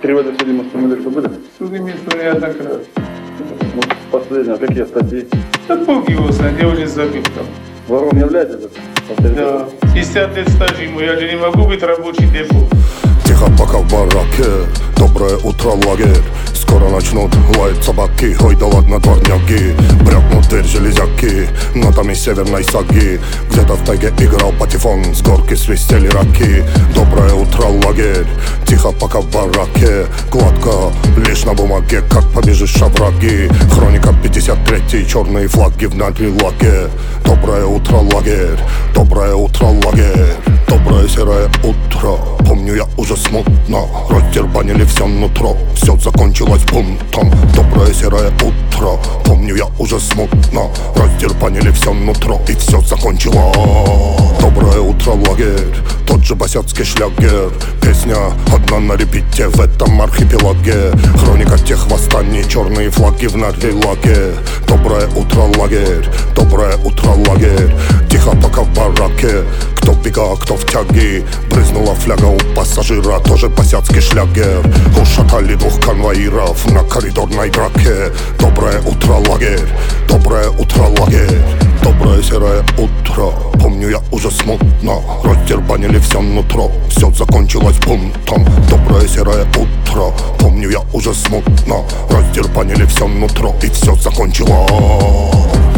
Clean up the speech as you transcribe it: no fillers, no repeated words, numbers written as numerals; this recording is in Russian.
Переводы судимых формулировки были? Судимых неоднократно. Ну, последние, какие статьи? Да бог его знает, я уже забил там. Вором являетесь? Да, 50 лет стажа ему, я же не могу быть рабочий депо. Тихо пока в бараке, доброе утро, лагерь. Скоро начнут лаять собаки, ой да ладно, дворняги. Брякнут дверь железяки, нотами северной саги. Где-то в тайге играл патефон, с горки свистели раки. Доброе утро, лагерь, тихо пока в бараке. Гладко, лишь на бумаге, как побежишь овраги. Хроника 53, черные флаги в надрилаге. Доброе утро, лагерь, доброе утро, лагерь. Доброе серое утро, помню я уже смутно. Раздербанили все нутро, все закончилось бунтом. Доброе серое утро, помню я уже смутно. Раздербанили все нутро, и все закончилось. Доброе утро, лагерь, тот же босяцкий шлягер. Песня одна на репите в этом архипелаге. Хроника тех восстаний, черные флаги в надрилаге. Доброе утро, лагерь, доброе утро, лагерь. Тихо пока в бараке, кто в бега, кто в тяге. Брызнула фляга у пассажира, тоже босяцкий шлягер. Ушатали двух конвоиров на коридорной драке. Доброе утро, лагерь, доброе утро, лагерь. Доброе серое утро, помню я уже смутно. Раздербанили все нутро, все закончилось бунтом. Доброе серое утро, помню я уже смутно. Раздербанили все нутро, и все закончилось.